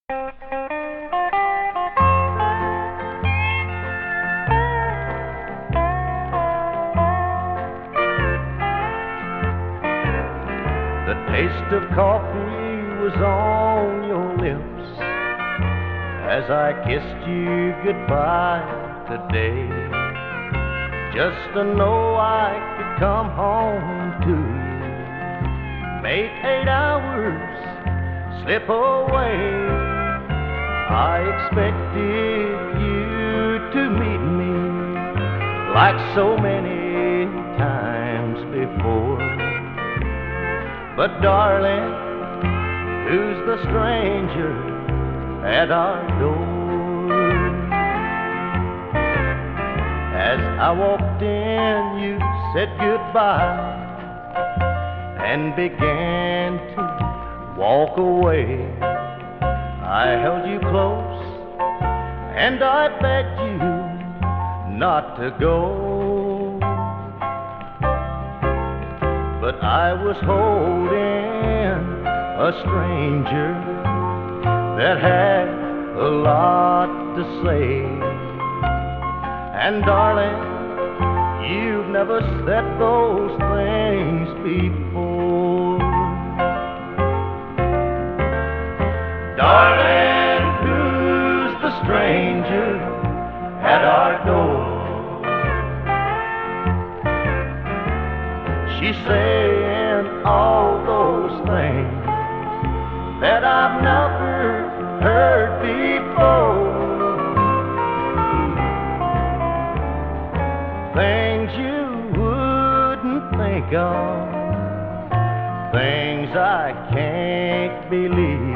The taste of coffee was on your lips as I kissed you goodbye today. Just to know I could come home to you, make 8 hours slip away. I expected you to meet me like so many times before. But darling, who's the stranger at our door? As I walked in, you said goodbye and began to walk away. I held you close and I begged you not to go, but I was holding a stranger that had a lot to say. And darling, you've never said those things before. Darling, who's the stranger at our door? She's saying all those things that I've never heard before. Things you wouldn't think of, things I can't believe.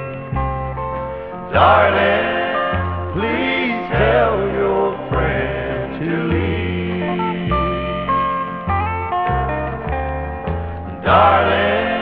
Darling, please tell your friend to leave. Darling,